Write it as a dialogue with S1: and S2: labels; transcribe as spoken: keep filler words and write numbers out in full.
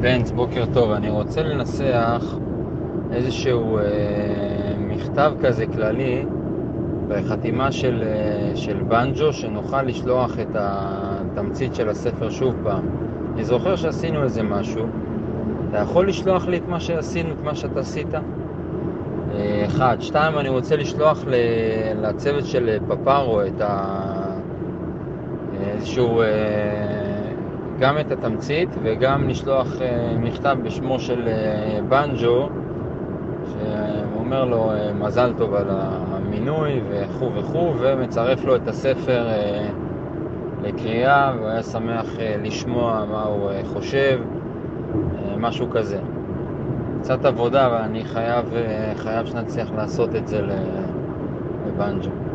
S1: בנץ, בוקר טוב. אני רוצה לנסח איזשהו אה, מכתב כזה כללי בחתימה של, אה, של בנג'ו, שנוכל לשלוח את התמצית של הספר שוב פעם. אני זוכר שעשינו איזה משהו. אתה יכול לשלוח לי את מה שעשינו, את מה שאתה עשית? אה, אחד. שתיים, אני רוצה לשלוח לצוות של פפארו את ה... איזשהו... אה, גם את התמצית וגם לשלוח uh, מכתב בשמו של uh, בנג'ו שאומר לו uh, מזל טוב על המינוי וכו' וכו', ומצרף לו את הספר uh, לקריאה, והוא היה שמח uh, לשמוע מה הוא uh, חושב, uh, משהו כזה. קצת עבודה, ואני חייב, uh, חייב שנצליח לעשות את זה לבנג'ו.